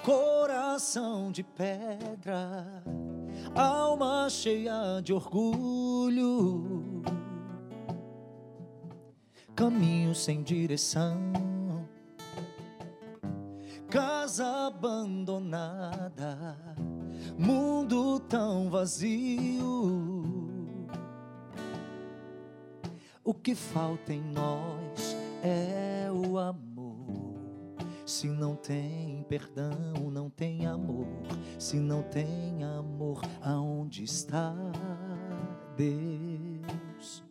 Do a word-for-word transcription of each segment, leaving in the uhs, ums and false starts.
Coração de pedra, alma cheia de orgulho, caminho sem direção, casa abandonada, mundo tão vazio. O que falta em nós é o amor. Se não tem perdão, não tem amor. Se não tem amor, aonde está Deus?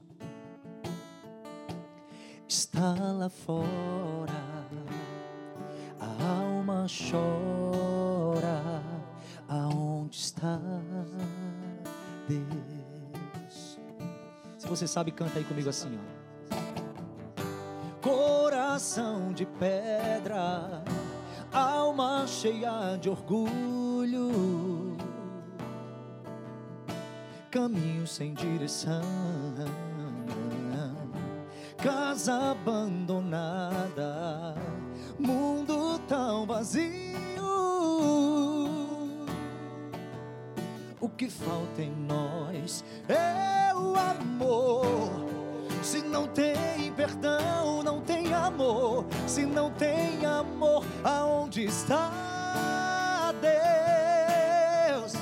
Está lá fora, a alma chora. Aonde está Deus? Se você sabe, canta aí comigo assim, ó. Coração de pedra, alma cheia de orgulho, caminho sem direção, casa abandonada, mundo tão vazio. O que falta em nós é o amor. Se não tem perdão, não tem amor. Se não tem amor, aonde está Deus?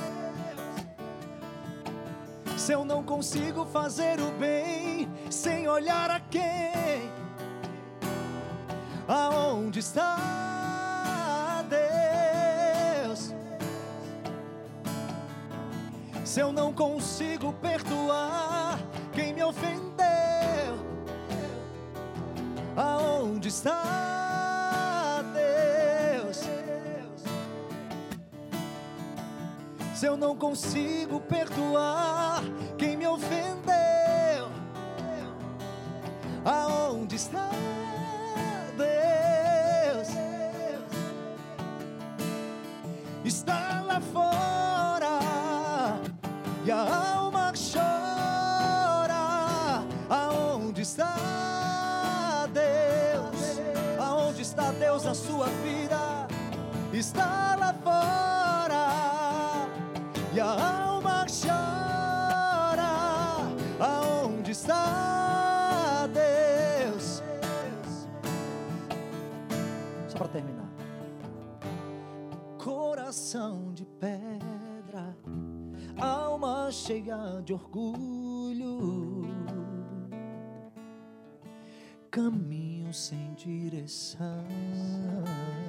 Se eu não consigo fazer o bem sem olhar a quem, aonde está Deus? Se eu não consigo perdoar quem me ofendeu, aonde está Deus? Se eu não consigo perdoar quem me ofendeu, aonde está Deus? Está lá fora e a alma chora. Aonde está Deus? Aonde está Deus na sua vida? Está lá fora e a alma chora. Aonde está Deus? Só para terminar. Coração de pedra, alma cheia de orgulho, caminho sem direção.